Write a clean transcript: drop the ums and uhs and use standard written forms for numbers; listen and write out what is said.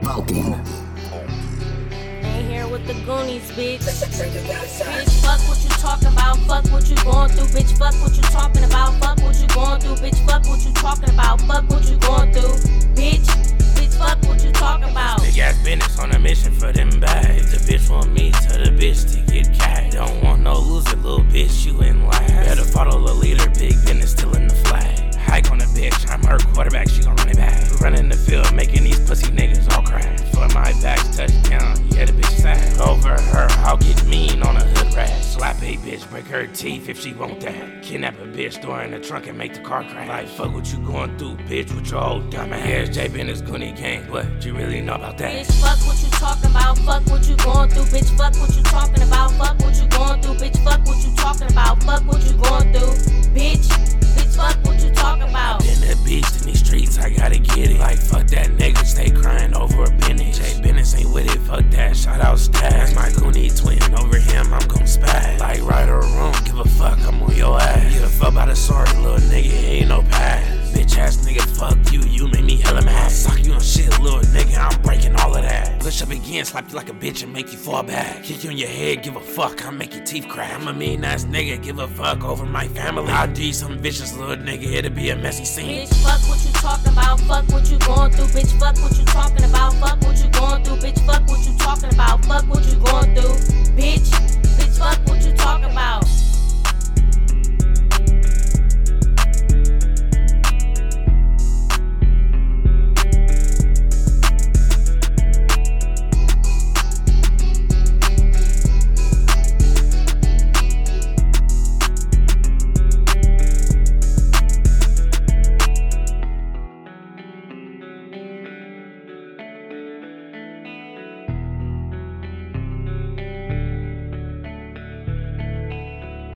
Smoking. Ain't here with the Goonies, bitch. Bitch, fuck what you talking about. Fuck what you going through, bitch. Fuck what you talking about. Fuck what you going through, bitch. Fuck what you talking about. Fuck what you going through, bitch. Bitch, fuck what you talking about. Big ass business on a mission for them bags. The bitch want me to the bitch to get cash. Don't want no loser, little bitch, you in last. Better follow the leader, big business still in the flag. Hike on the bitch, I'm her quarterback, she gon' run it back. Running the field, making these pussy niggas all crash. For my back touchdown, yeah, the bitch sad. Over her, I'll get mean on a hood rat. Slap a bitch, break her teeth if she want that. Kidnap a bitch, throw her in the trunk and make the car crash. Like, fuck what you going through, bitch, with your old dumb ass. Yeah, J Business Goonie gang, what you really know about that? Bitch, fuck what you talking about. Fuck what you going through, bitch. Fuck what you talking about. Fuck what you going through, bitch. Fuck what you talking about. Fuck what you going through, bitch. Bitch, fuck what you talking about. In the beast, in these streets, I gotta get it. Like, fuck that nigga, stay crying over a business. J Business ain't with it, fuck that, shout out Stas. My Goonie twin, over him, I'm gon' spaz. Like, right or wrong, give a fuck, I'm on your ass. Give a fuck about a sword, little nigga, ain't no pass. Bitch ass nigga, fuck you, you make me hella mad. Sock you on shit, little nigga, I'm breaking all of that. Push up again, slap you like a bitch and make you fall back. Kick you in your head, give a fuck, I make your teeth crack. I'm a mean ass nigga, give a fuck over my family. I'll do some vicious little nigga, it'll be a messy scene. Bitch, fuck what you talking about. Fuck what you going through, bitch. Fuck what you talking about.